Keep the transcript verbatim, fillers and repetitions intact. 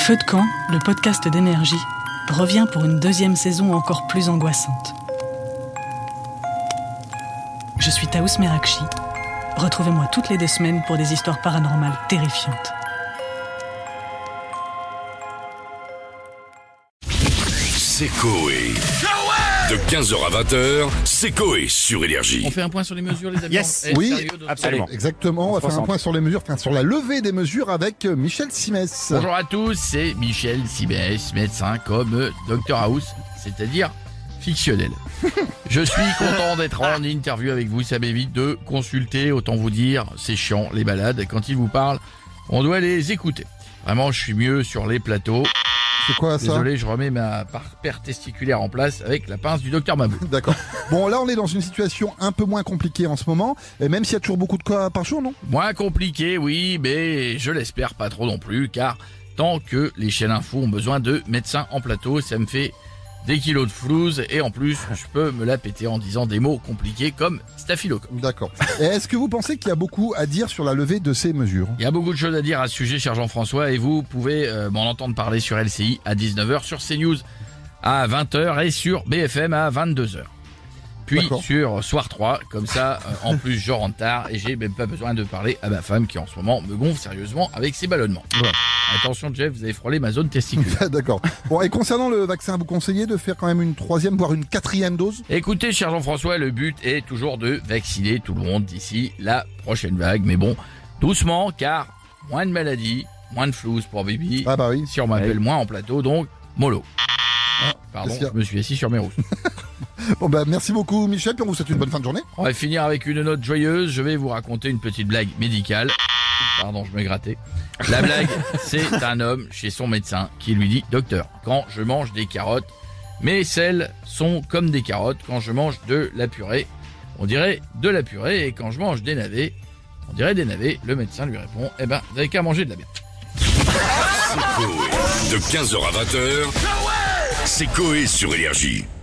Feu de camp, le podcast d'énergie, revient pour une deuxième saison encore plus angoissante. Je suis Taous Merakchi. Retrouvez-moi toutes les deux semaines pour des histoires paranormales terrifiantes. C'est Coé. De quinze heures à vingt heures, c'est Coé sur Énergie. On fait un point sur les mesures, les amis. Yes. Eh, Oui, sérieux, docteur absolument. Exactement, on va faire un point sur les mesures, enfin sur la levée des mesures avec euh, Michel Simès. Bonjour à tous, c'est Michel Simès, médecin comme euh, docteur House, c'est-à-dire fictionnel. Je suis content d'être en interview avec vous, ça m'évite de consulter, autant vous dire, c'est chiant, les balades. Quand ils vous parlent, on doit les écouter. Vraiment, je suis mieux sur les plateaux. C'est quoi ça? Désolé, je remets ma paire testiculaire en place avec la pince du docteur Mabou. D'accord. Bon, là on est dans une situation un peu moins compliquée en ce moment, et même s'il y a toujours beaucoup de cas par jour, non? Moins compliqué, oui, mais je l'espère pas trop non plus, car tant que les chaînes info ont besoin de médecins en plateau, ça me fait des kilos de flouze, et en plus, je peux me la péter en disant des mots compliqués comme staphylocoque. D'accord. Et est-ce que vous pensez qu'il y a beaucoup à dire sur la levée de ces mesures? Il y a beaucoup de choses à dire à ce sujet, cher Jean-François, et vous pouvez euh, m'en entendre parler sur L C I à dix-neuf heures, sur CNews à vingt heures et sur B F M à vingt-deux heures. Puis D'accord. sur Soir trois, comme ça, euh, en plus je rentre tard et j'ai même pas besoin de parler à ma femme qui en ce moment me gonfle sérieusement avec ses ballonnements. Ouais. Attention Jeff, vous avez frôlé ma zone testiculaire. D'accord. Bon, et concernant le vaccin, vous conseillez de faire quand même une troisième, voire une quatrième dose? Écoutez, cher Jean-François, le but est toujours de vacciner tout le monde d'ici la prochaine vague. Mais bon, doucement, car moins de maladies, moins de flouze pour Bibi. Ah bah oui. Si on m'appelle moins en plateau, donc mollo. Ah, Pardon, qu'est-ce qu'il y a je me suis assis sur mes rousses. Bon bah merci beaucoup Michel, puis on vous souhaite une bonne fin de journée. On va finir avec une note joyeuse. Je vais vous raconter une petite blague médicale. Pardon, je me grattais. La blague, c'est un homme chez son médecin qui lui dit « Docteur, quand je mange des carottes, mes selles sont comme des carottes. Quand je mange de la purée, on dirait de la purée. Et quand je mange des navets, on dirait des navets. » Le médecin lui répond « Eh ben, vous avez qu'à manger de la bière. » C'est Coé. De quinze heures à vingt heures, c'est Coé sur Énergie.